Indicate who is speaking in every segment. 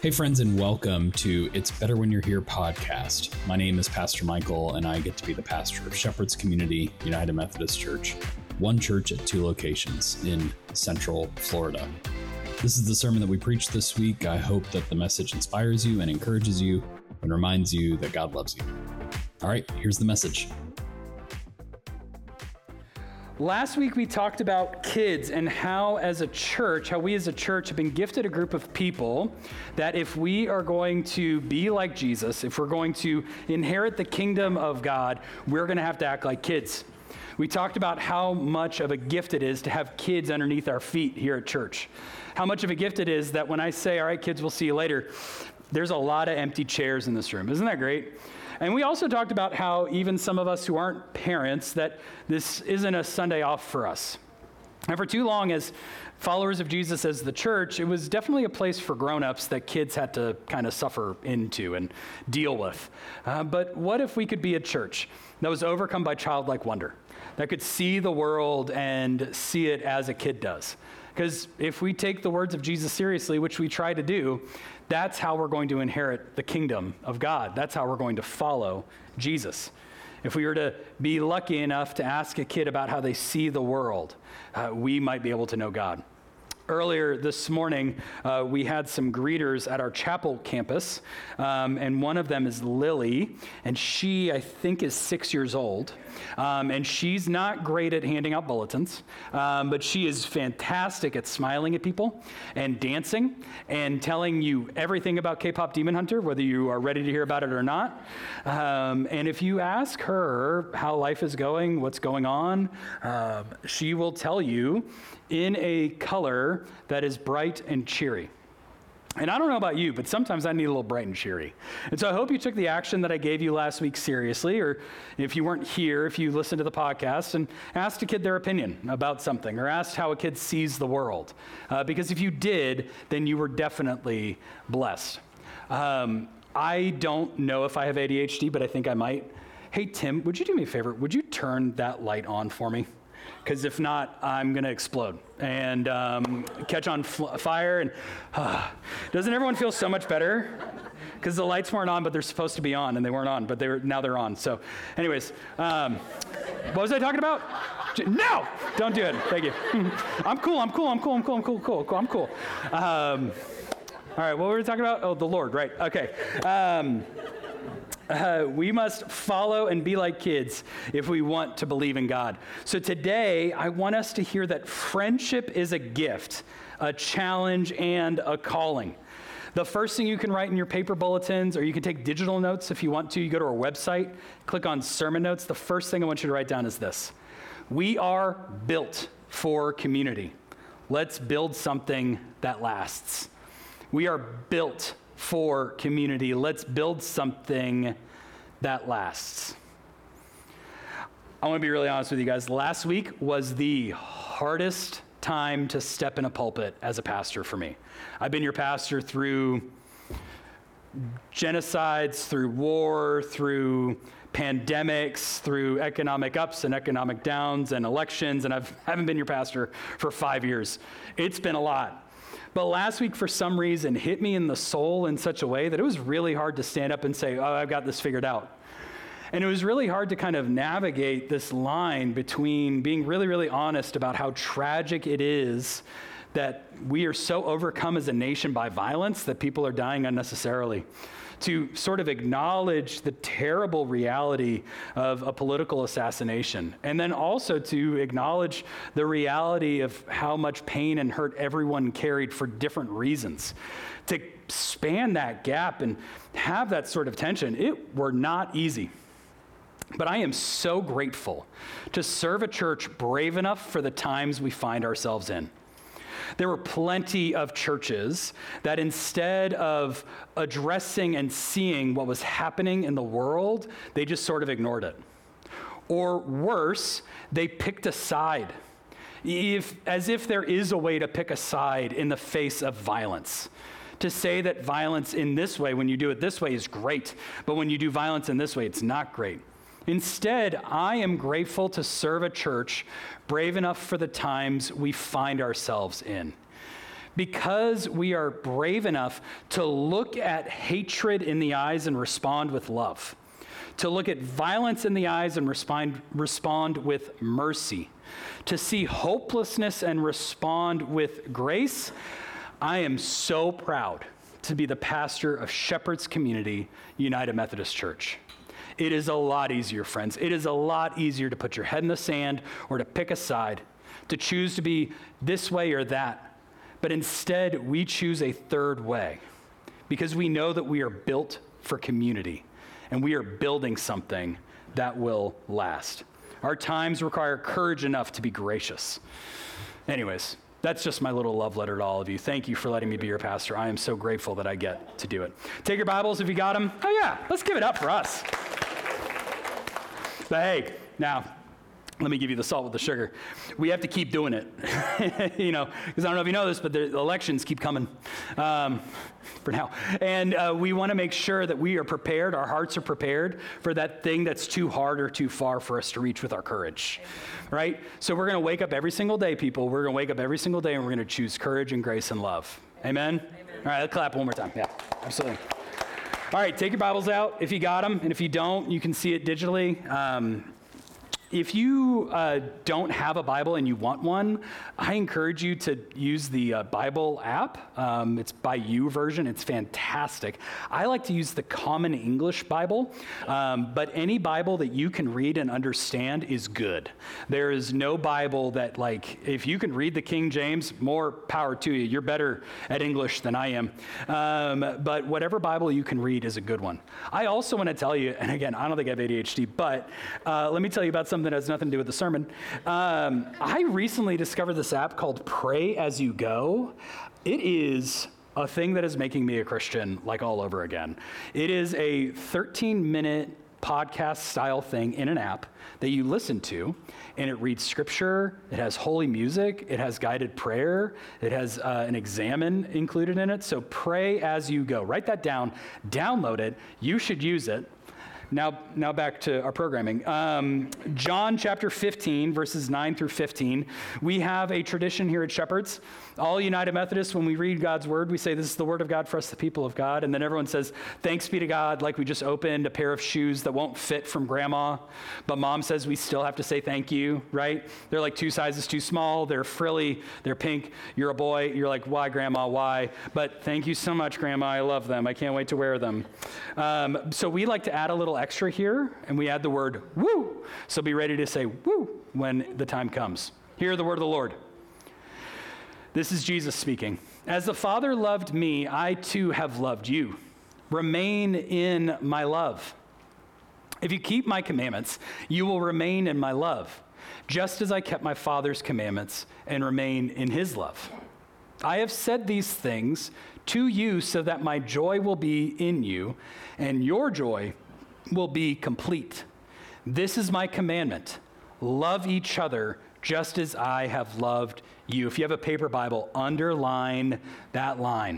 Speaker 1: Hey friends, and welcome to It's Better When You're Here podcast. My name is Pastor Michael, and I get to be the pastor of Shepherd's Community United Methodist Church, one church at two locations in Central Florida. This is the sermon that we preached this week. I hope that the message inspires you and encourages you and reminds you that God loves you. All right, here's the message.
Speaker 2: Last week we talked about kids and how we as a church have been gifted a group of people that if we are going to be like Jesus, if we're going to inherit the kingdom of God, we're going to have to act like kids. We talked about how much of a gift it is to have kids underneath our feet here at church. How much of a gift it is that when I say, all right, kids, we'll see you later, there's a lot of empty chairs in this room. Isn't that great? And we also talked about how even some of us who aren't parents, that this isn't a Sunday off for us. And for too long, as followers of Jesus as the church, it was definitely a place for grown-ups that kids had to kind of suffer into and deal with. But what if we could be a church that was overcome by childlike wonder, that could see the world and see it as a kid does? Because if we take the words of Jesus seriously, which we try to do, that's how we're going to inherit the kingdom of God. That's how we're going to follow Jesus. If we were to be lucky enough to ask a kid about how they see the world, we might be able to know God. Earlier this morning, we had some greeters at our chapel campus, and one of them is Lily, and she, I think, is 6 years old, and she's not great at handing out bulletins, but she is fantastic at smiling at people and dancing and telling you everything about K-pop Demon Hunter, whether you are ready to hear about it or not. And if you ask her how life is going, what's going on, she will tell you in a color that is bright and cheery. And I don't know about you, but sometimes I need a little bright and cheery. And so I hope you took the action that I gave you last week seriously, or if you weren't here, if you listened to the podcast and asked a kid their opinion about something, or asked how a kid sees the world. Because if you did, then you were definitely blessed. I don't know if I have ADHD, but I think I might. Hey, Tim, would you do me a favor? Would you turn that light on for me? Because if not, I'm going to explode and catch on fire. And doesn't everyone feel so much better? Because the lights weren't on, but they're supposed to be on, and they weren't on, but now they're on. So anyways, what was I talking about? No! Don't do it. Thank you. I'm cool. All right, what were we talking about? Oh, the Lord, right. Okay. We must follow and be like kids if we want to believe in God. So today, I want us to hear that friendship is a gift, a challenge, and a calling. The first thing you can write in your paper bulletins, or you can take digital notes if you want to. You go to our website, click on sermon notes. The first thing I want you to write down is this: we are built for community. Let's build something that lasts. We are built for community. Let's build something that lasts. I want to be really honest with you guys. Last week was the hardest time to step in a pulpit as a pastor for me. I've been your pastor through genocides, through war, through pandemics, through economic ups and economic downs and elections, and I haven't been your pastor for 5 years. It's been a lot. But last week, for some reason, hit me in the soul in such a way that it was really hard to stand up and say, oh, I've got this figured out. And it was really hard to kind of navigate this line between being really, really honest about how tragic it is that we are so overcome as a nation by violence that people are dying unnecessarily, to sort of acknowledge the terrible reality of a political assassination, and then also to acknowledge the reality of how much pain and hurt everyone carried for different reasons. To span that gap and have that sort of tension, it were not easy. But I am so grateful to serve a church brave enough for the times we find ourselves in. There were plenty of churches that instead of addressing and seeing what was happening in the world, they just sort of ignored it. Or worse, they picked a side, as if there is a way to pick a side in the face of violence. To say that violence in this way, when you do it this way, is great, but when you do violence in this way, it's not great. Instead, I am grateful to serve a church brave enough for the times we find ourselves in. because we are brave enough to look at hatred in the eyes and respond with love, to look at violence in the eyes and respond with mercy, to see hopelessness and respond with grace, I am so proud to be the pastor of Shepherd's Community United Methodist Church. It is a lot easier, friends. It is a lot easier to put your head in the sand or to pick a side, to choose to be this way or that. But instead, we choose a third way because we know that we are built for community and we are building something that will last. Our times require courage enough to be gracious. Anyways, that's just my little love letter to all of you. Thank you for letting me be your pastor. I am so grateful that I get to do it. Take your Bibles if you got them. Oh yeah, let's give it up for us. But hey, now, let me give you the salt with the sugar. We have to keep doing it, because I don't know if you know this, but the elections keep coming for now. And we want to make sure that we are prepared, our hearts are prepared for that thing that's too hard or too far for us to reach with our courage, right? So we're going to wake up every single day, people. We're going to wake up every single day, and we're going to choose courage and grace and love. Amen? All right, let's clap one more time. Yeah, absolutely. All right, take your Bibles out if you got them, and if you don't, you can see it digitally. If you don't have a Bible and you want one, I encourage you to use the Bible app. It's by YouVersion. It's fantastic. I like to use the Common English Bible, but any Bible that you can read and understand is good. There is no Bible that, if you can read the King James, more power to you. You're better at English than I am. But whatever Bible you can read is a good one. I also want to tell you, and again, I don't think I have ADHD, but let me tell you about something that has nothing to do with the sermon. I recently discovered this app called Pray As You Go. It is a thing that is making me a Christian all over again. It is a 13-minute podcast style thing in an app that you listen to, and it reads scripture, it has holy music, it has guided prayer, it has an examen included in it. So Pray As You Go. Write that down, download it, you should use it. Now back to our programming. John chapter 15, verses 9 through 15. We have a tradition here at Shepherd's. All United Methodists, when we read God's word, we say, this is the word of God for us, the people of God. And then everyone says, thanks be to God, like we just opened a pair of shoes that won't fit from grandma. But mom says we still have to say thank you, right? They're like 2 sizes too small. They're frilly. They're pink. You're a boy. You're like, why, grandma, why? But thank you so much, grandma. I love them. I can't wait to wear them. So we like to add a little extra here, and we add the word woo. So be ready to say woo when the time comes. Hear the word of the Lord. This is Jesus speaking. As the Father loved me, I too have loved you. Remain in my love. If you keep my commandments, you will remain in my love, just as I kept my Father's commandments and remain in his love. I have said these things to you so that my joy will be in you and your joy will be complete. This is my commandment. Love each other just as I have loved you. If you have a paper Bible, underline that line.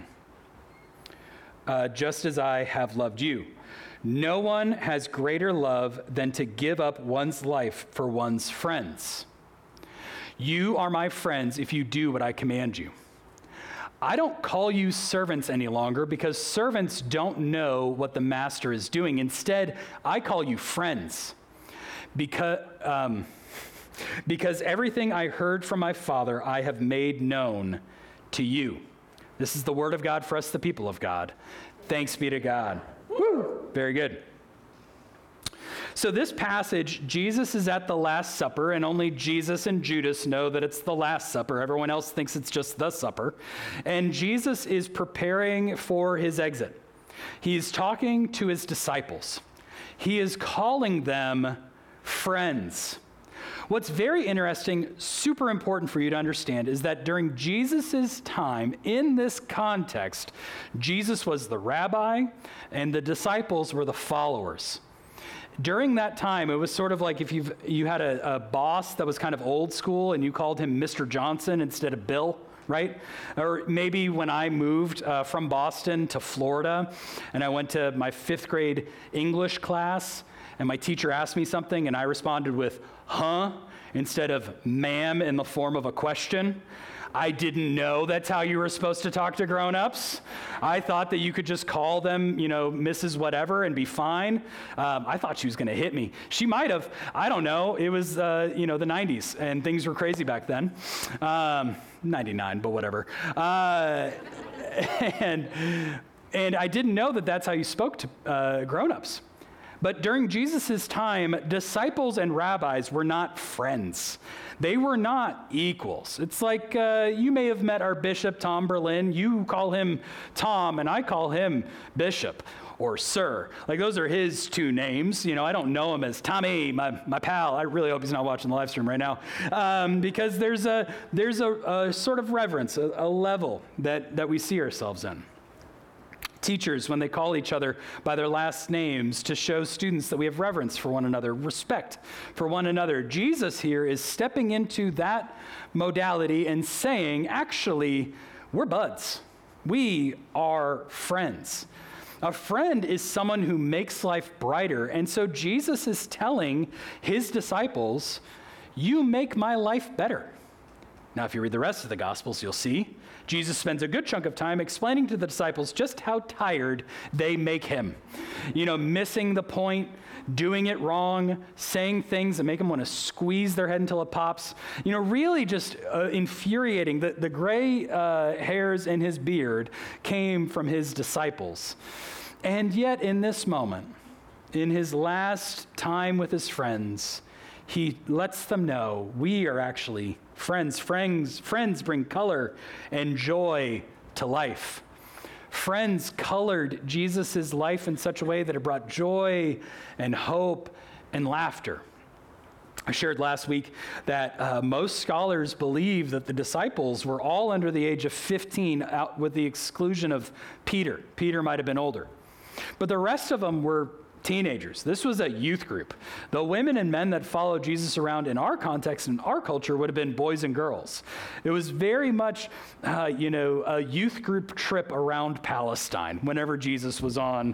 Speaker 2: Just as I have loved you. No one has greater love than to give up one's life for one's friends. You are my friends if you do what I command you. I don't call you servants any longer because servants don't know what the master is doing. Instead, I call you friends because everything I heard from my Father I have made known to you. This is the word of God for us, the people of God. Thanks be to God. Woo! Very good. So this passage, Jesus is at the Last Supper, and only Jesus and Judas know that it's the Last Supper. Everyone else thinks it's just the supper. And Jesus is preparing for his exit. He's talking to his disciples. He is calling them friends. What's very interesting, super important for you to understand, is that during Jesus' time, in this context, Jesus was the rabbi and the disciples were the followers. During that time, it was sort of like if you had a boss that was kind of old school and you called him Mr. Johnson instead of Bill, right? Or maybe when I moved from Boston to Florida and I went to my 5th grade English class, and my teacher asked me something and I responded with, huh, instead of ma'am in the form of a question, I didn't know that's how you were supposed to talk to grown-ups. I thought that you could just call them, Mrs. Whatever and be fine. I thought she was going to hit me. She might have. I don't know. It was, the 90s, and things were crazy back then. 99, but whatever. And I didn't know that that's how you spoke to grown-ups. But during Jesus' time, disciples and rabbis were not friends. They were not equals. It's like you may have met our bishop, Tom Berlin. You call him Tom, and I call him Bishop or Sir. Like, those are his two names. I don't know him as Tommy, my pal. I really hope he's not watching the live stream right now, because there's a sort of reverence, a level that we see ourselves in. Teachers, when they call each other by their last names to show students that we have reverence for one another, respect for one another. Jesus here is stepping into that modality and saying, actually, we're buds. We are friends. A friend is someone who makes life brighter. And so Jesus is telling his disciples, you make my life better. Now, if you read the rest of the Gospels, you'll see Jesus spends a good chunk of time explaining to the disciples just how tired they make him. Missing the point, doing it wrong, saying things that make them want to squeeze their head until it pops. Really just infuriating. The gray hairs in his beard came from his disciples. And yet in this moment, in his last time with his friends, he lets them know we are actually friends. Friends bring color and joy to life. Friends colored Jesus' life in such a way that it brought joy and hope and laughter. I shared last week that most scholars believe that the disciples were all under the age of 15, out with the exclusion of Peter. Peter might have been older. But the rest of them were teenagers. This was a youth group. The women and men that followed Jesus around in our context, in our culture, would have been boys and girls. It was very much, a youth group trip around Palestine whenever Jesus was on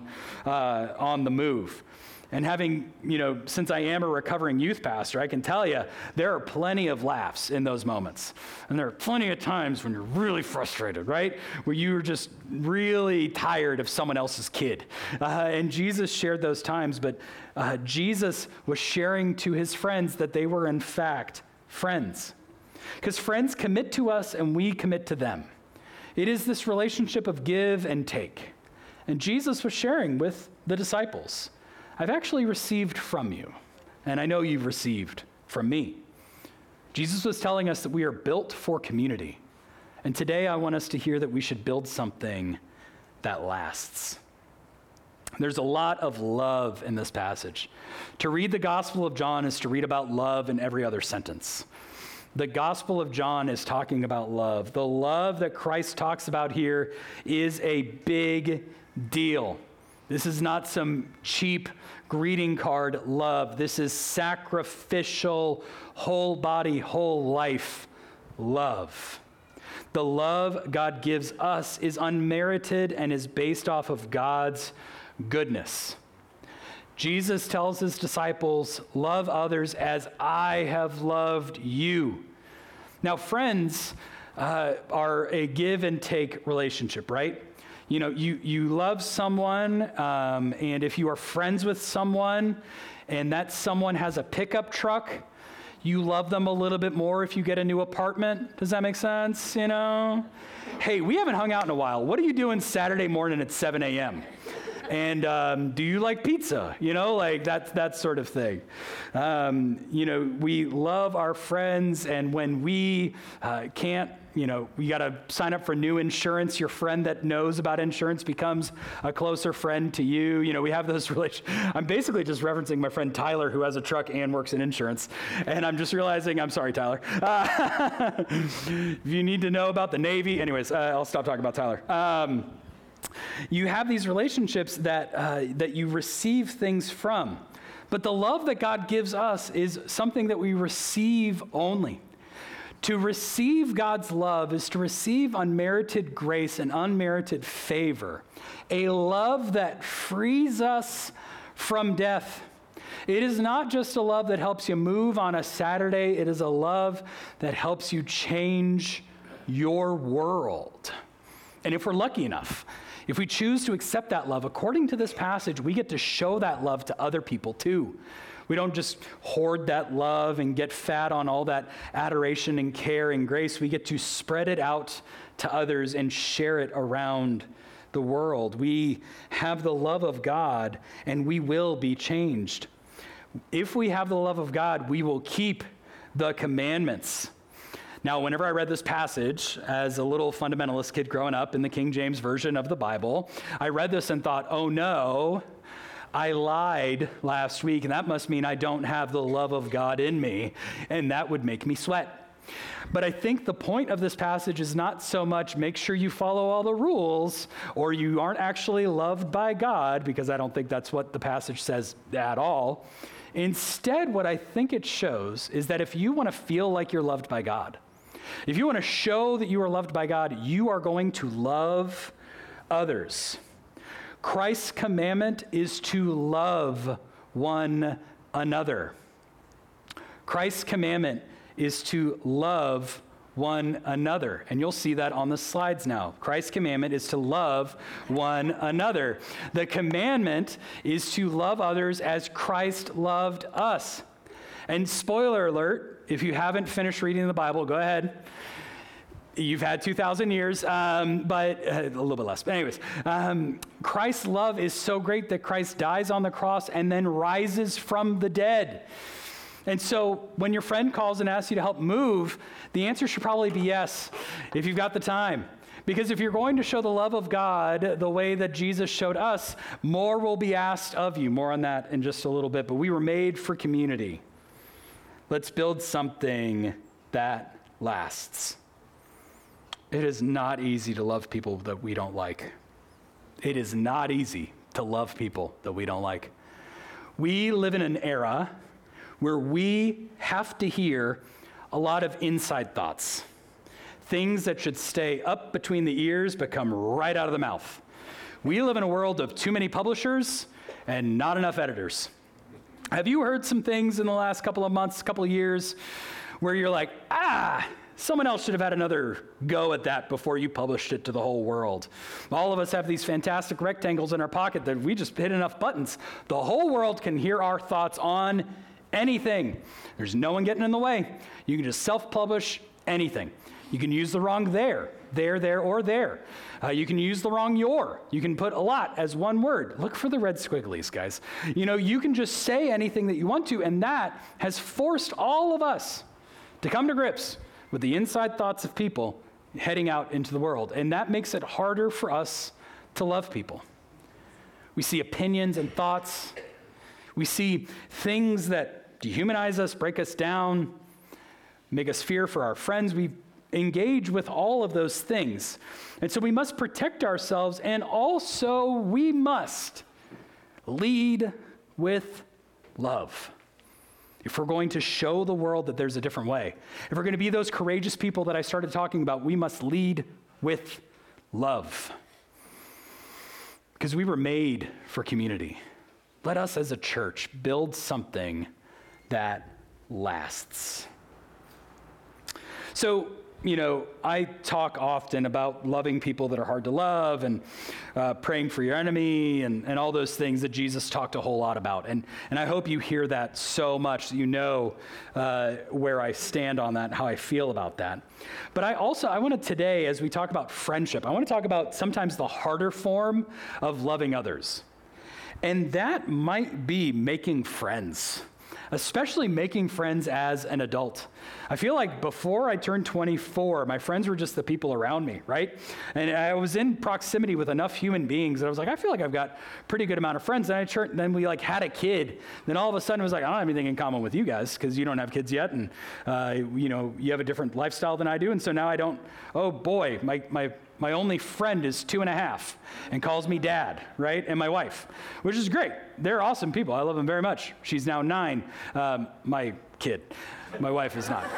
Speaker 2: the move. And having, since I am a recovering youth pastor, I can tell you there are plenty of laughs in those moments. And there are plenty of times when you're really frustrated, right? Where you're just really tired of someone else's kid. And Jesus shared those times, but Jesus was sharing to his friends that they were in fact friends. Because friends commit to us and we commit to them. It is this relationship of give and take. And Jesus was sharing with the disciples, I've actually received from you, and I know you've received from me. Jesus was telling us that we are built for community. And today I want us to hear that we should build something that lasts. There's a lot of love in this passage. To read the Gospel of John is to read about love in every other sentence. The Gospel of John is talking about love. The love that Christ talks about here is a big deal. This is not some cheap greeting card love. This is sacrificial, whole body, whole life love. The love God gives us is unmerited and is based off of God's goodness. Jesus tells his disciples, love others as I have loved you. Now, friends are a give and take relationship, right? You love someone, and if you are friends with someone, and that someone has a pickup truck, you love them a little bit more if you get a new apartment. Does that make sense? Hey, we haven't hung out in a while. What are you doing Saturday morning at 7 a.m.? And do you like pizza? That sort of thing. We love our friends, and when we can't, we got to sign up for new insurance. Your friend that knows about insurance becomes a closer friend to you. We have those relations. I'm basically just referencing my friend Tyler, who has a truck and works in insurance. And I'm just realizing, I'm sorry, Tyler. If you need to know about the Navy, anyways, I'll stop talking about Tyler. You have these relationships that you receive things from. But the love that God gives us is something that we receive only. To receive God's love is to receive unmerited grace and unmerited favor, a love that frees us from death It is not just a love that helps you move on a Saturday. It is a love that helps you change your world. And if we're lucky enough, if we choose to accept that love, according to this passage, we get to show that love to other people too. We don't just hoard that love and get fat on all that adoration and care and grace. We get to spread it out to others and share it around the world. We have the love of God, and we will be changed. If we have the love of God, we will keep the commandments. Now, whenever I read this passage as a little fundamentalist kid growing up in the King James Version of the Bible, I read this and thought, oh no, I lied last week, and that must mean I don't have the love of God in me, and that would make me sweat. But I think the point of this passage is not so much make sure you follow all the rules or you aren't actually loved by God, because I don't think that's what the passage says at all. Instead, what I think it shows is that if you want to feel like you're loved by God, if you want to show that you are loved by God, you are going to love others. Christ's commandment is to love one another. Christ's commandment is to love one another. And you'll see that on the slides now. Christ's commandment is to love one another. The commandment is to love others as Christ loved us. And spoiler alert, if you haven't finished reading the Bible, go ahead. You've had 2,000 years, but a little bit less. But anyways, Christ's love is so great that Christ dies on the cross and then rises from the dead. And so when your friend calls and asks you to help move, the answer should probably be yes, if you've got the time. Because if you're going to show the love of God the way that Jesus showed us, more will be asked of you. More on that in just a little bit. But we were made for community. Let's build something that lasts. It is not easy to love people that we don't like. It is not easy to love people that we don't like. We live in an era where we have to hear a lot of inside thoughts. Things that should stay up between the ears but come right out of the mouth. We live in a world of too many publishers and not enough editors. Have you heard some things in the last couple of months, couple of years, where you're like, someone else should have had another go at that before you published it to the whole world? All of us have these fantastic rectangles in our pocket that we just hit enough buttons. The whole world can hear our thoughts on anything. There's no one getting in the way. You can just self-publish anything. You can use the wrong there, or there. You can use the wrong your. You can put a lot as one word. Look for the red squigglies, guys. You can just say anything that you want to, and that has forced all of us to come to grips with the inside thoughts of people heading out into the world. And that makes it harder for us to love people. We see opinions and thoughts. We see things that dehumanize us, break us down, make us fear for our friends. We engage with all of those things. And so we must protect ourselves, and also we must lead with love. If we're going to show the world that there's a different way, if we're going to be those courageous people that I started talking about, we must lead with love. Because we were made for community. Let us as a church build something that lasts. So, I talk often about loving people that are hard to love and praying for your enemy and all those things that Jesus talked a whole lot about. And I hope you hear that so much that you know where I stand on that and how I feel about that. But I want to today, as we talk about friendship, I want to talk about sometimes the harder form of loving others. And that might be making friends. Especially making friends as an adult. I feel like before I turned 24, my friends were just the people around me, right? And I was in proximity with enough human beings that I was like, I feel like I've got a pretty good amount of friends. And then we had a kid. Then all of a sudden it was like, I don't have anything in common with you guys because you don't have kids yet. And, you have a different lifestyle than I do. And so now I don't, oh boy, my only friend is 2.5 and calls me dad, right? And my wife, which is great. They're awesome people. I love them very much. She's now 9. My kid. My wife is not.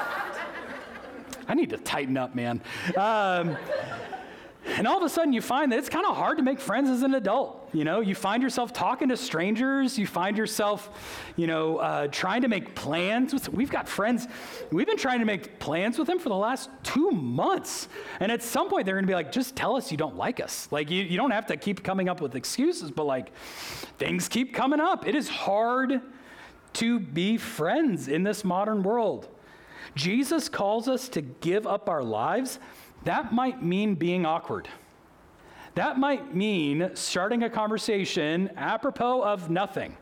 Speaker 2: I need to tighten up, man. And all of a sudden you find that it's kind of hard to make friends as an adult. You find yourself talking to strangers. You find yourself, trying to make plans. We've got friends. We've been trying to make plans with them for the last 2 months. And at some point, they're going to be like, just tell us you don't like us. Like, you don't have to keep coming up with excuses, but like, things keep coming up. It is hard to be friends in this modern world. Jesus calls us to give up our lives. That might mean being awkward. That might mean starting a conversation apropos of nothing,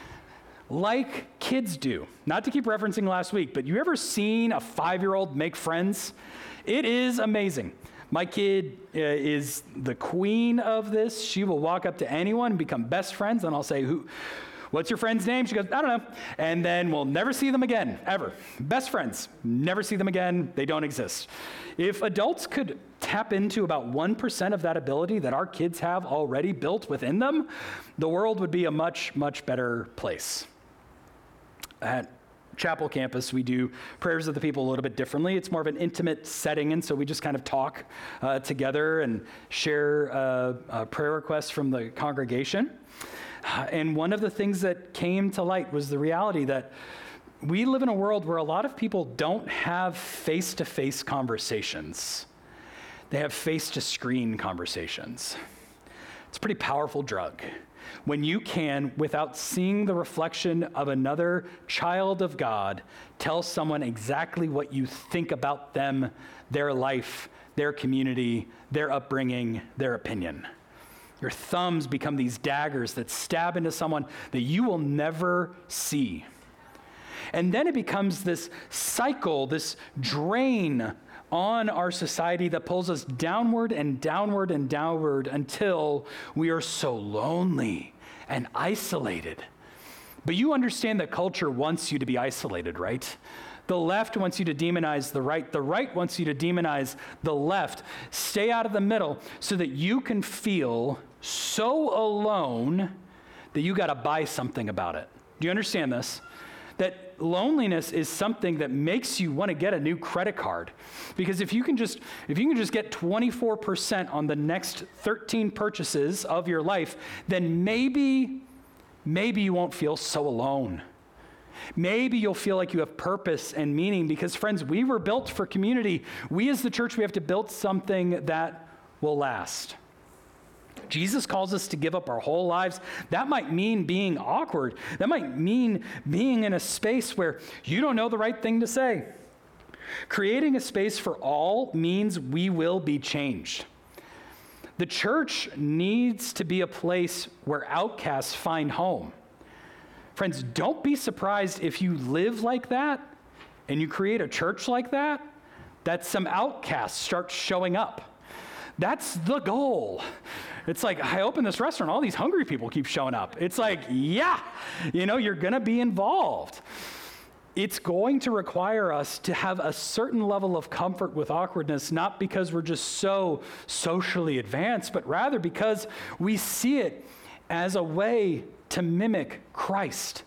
Speaker 2: like kids do. Not to keep referencing last week, but you ever seen a 5-year-old make friends? It is amazing. My kid is the queen of this. She will walk up to anyone and become best friends, and I'll say, what's your friend's name? She goes, I don't know. And then we'll never see them again, ever. Best friends, never see them again. They don't exist. If adults could tap into about 1% of that ability that our kids have already built within them, the world would be a much, much better place. At Chapel campus, we do prayers of the people a little bit differently. It's more of an intimate setting, and so we just kind of talk together and share prayer requests from the congregation. And one of the things that came to light was the reality that we live in a world where a lot of people don't have face-to-face conversations. They have face-to-screen conversations. It's a pretty powerful drug. When you can, without seeing the reflection of another child of God, tell someone exactly what you think about them, their life, their community, their upbringing, their opinion. Your thumbs become these daggers that stab into someone that you will never see. And then it becomes this cycle, this drain on our society that pulls us downward and downward and downward until we are so lonely and isolated. But you understand that culture wants you to be isolated, right? The left wants you to demonize the right wants you to demonize the left. Stay out of the middle so that you can feel so alone that you got to buy something about it. Do you understand this? That loneliness is something that makes you want to get a new credit card. Because if you can just get 24% on the next 13 purchases of your life, then maybe you won't feel so alone. Maybe you'll feel like you have purpose and meaning, because friends, we were built for community. We as the church, we have to build something that will last. Jesus calls us to give up our whole lives. That might mean being awkward. That might mean being in a space where you don't know the right thing to say. Creating a space for all means we will be changed. The church needs to be a place where outcasts find home. Friends, don't be surprised if you live like that and you create a church like that some outcasts start showing up. That's the goal. It's like, I open this restaurant, all these hungry people keep showing up. It's like, yeah, you're going to be involved. It's going to require us to have a certain level of comfort with awkwardness, not because we're just so socially advanced, but rather because we see it as a way to mimic Christ.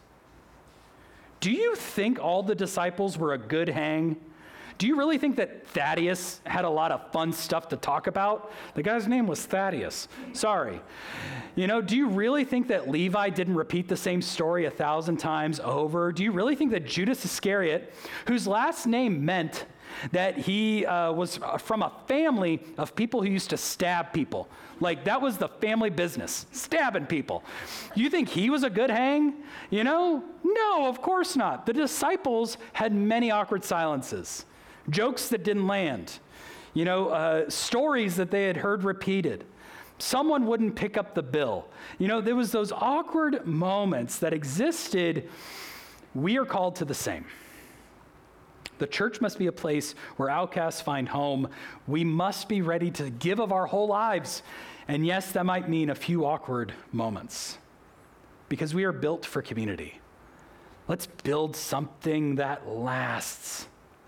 Speaker 2: Do you think all the disciples were a good hang? Do you really think that Thaddeus had a lot of fun stuff to talk about? The guy's name was Thaddeus. Sorry. Do you really think that Levi didn't repeat the same story 1,000 times over? Do you really think that Judas Iscariot, whose last name meant that he was from a family of people who used to stab people, like that was the family business, stabbing people. You think he was a good hang? No, of course not. The disciples had many awkward silences. Jokes that didn't land, stories that they had heard repeated. Someone wouldn't pick up the bill. There was those awkward moments that existed. We are called to the same. The church must be a place where outcasts find home. We must be ready to give of our whole lives. And yes, that might mean a few awkward moments, because we are built for community. Let's build something that lasts.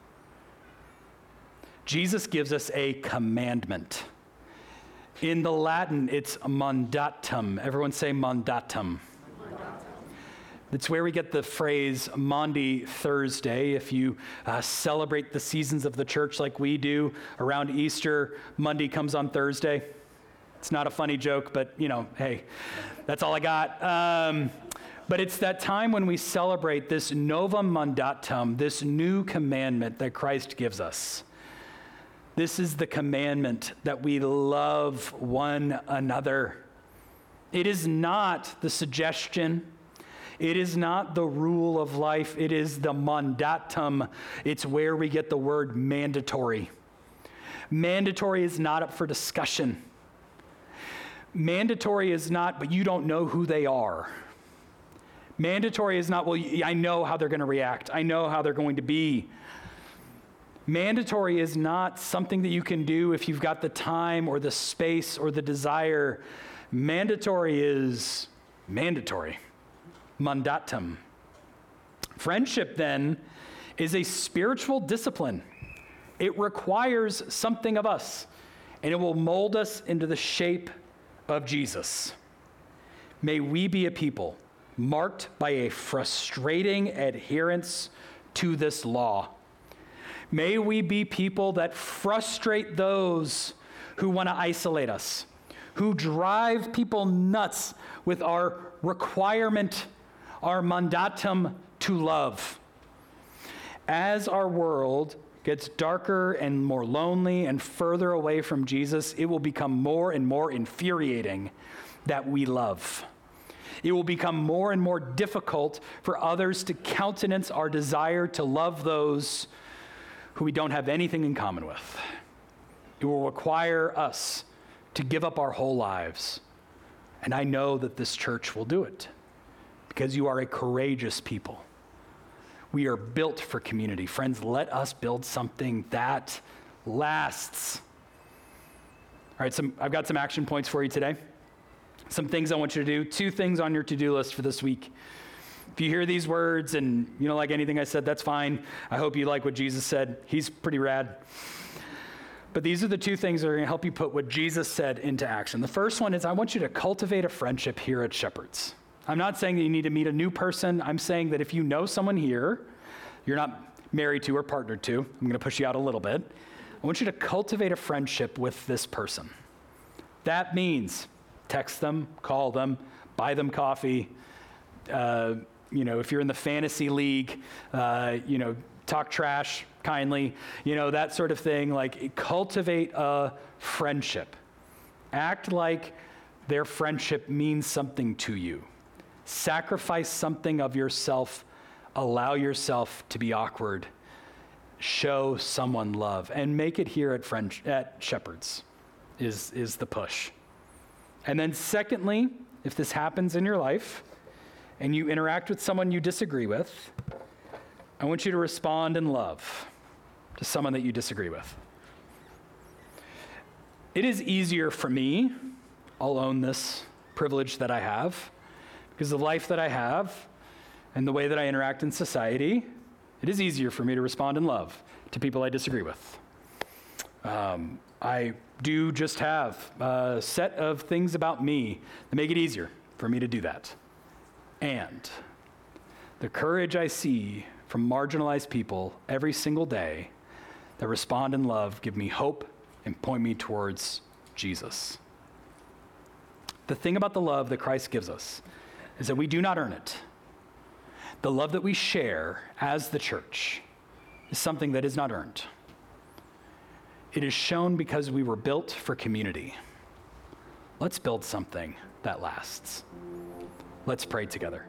Speaker 2: Jesus gives us a commandment. In the Latin, it's mandatum. Everyone say mandatum. It's where we get the phrase Maundy Thursday. If you celebrate the seasons of the church like we do around Easter, Monday comes on Thursday. It's not a funny joke, but hey, that's all I got. But it's that time when we celebrate this novum mandatum, this new commandment that Christ gives us. This is the commandment that we love one another. It is not the suggestion. It is not the rule of life. It is the mandatum. It's where we get the word mandatory. Mandatory is not up for discussion. Mandatory is not, but you don't know who they are. Mandatory is not, well, I know how they're going to react. I know how they're going to be. Mandatory is not something that you can do if you've got the time or the space or the desire. Mandatory is mandatory. Mandatum. Friendship, then, is a spiritual discipline. It requires something of us, and it will mold us into the shape of Jesus. May we be a people marked by a frustrating adherence to this law. May we be people that frustrate those who want to isolate us, who drive people nuts with our requirement, our mandatum to love. As our world gets darker and more lonely and further away from Jesus, it will become more and more infuriating that we love. It will become more and more difficult for others to countenance our desire to love those who we don't have anything in common with. It will require us to give up our whole lives. And I know that this church will do it because you are a courageous people. We are built for community. Friends, let us build something that lasts. All right, I've got some action points for you today. Some things I want you to do. 2 things on your to-do list for this week. If you hear these words and you don't like anything I said, that's fine. I hope you like what Jesus said. He's pretty rad. But these are the 2 things that are going to help you put what Jesus said into action. The first one is I want you to cultivate a friendship here at Shepherd's. I'm not saying that you need to meet a new person. I'm saying that if you know someone here you're not married to or partnered to, I'm going to push you out a little bit. I want you to cultivate a friendship with this person. That means text them, call them, buy them coffee. If you're in the fantasy league, talk trash kindly, that sort of thing. Like, cultivate a friendship. Act like their friendship means something to you. Sacrifice something of yourself. Allow yourself to be awkward. Show someone love. And make it here at Shepherd's is the push. And then secondly, if this happens in your life and you interact with someone you disagree with, I want you to respond in love to someone that you disagree with. It is easier for me, I'll own this privilege that I have, because of the life that I have and the way that I interact in society, it is easier for me to respond in love to people I disagree with. I do just have a set of things about me that make it easier for me to do that. And the courage I see from marginalized people every single day that respond in love give me hope and point me towards Jesus. The thing about the love that Christ gives us is that we do not earn it. The love that we share as the church is something that is not earned. It is shown because we were built for community. Let's build something that lasts. Let's pray together.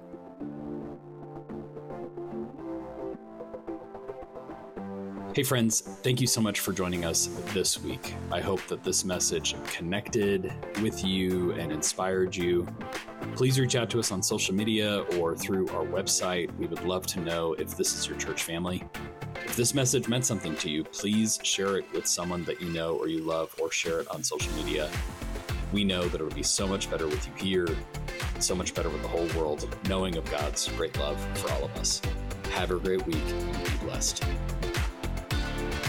Speaker 1: Hey friends, thank you so much for joining us this week. I hope that this message connected with you and inspired you. Please reach out to us on social media or through our website. We would love to know if this is your church family. If this message meant something to you, please share it with someone that you know or you love, or share it on social media. We know that it would be so much better with you here, so much better with the whole world, knowing of God's great love for all of us. Have a great week and be blessed.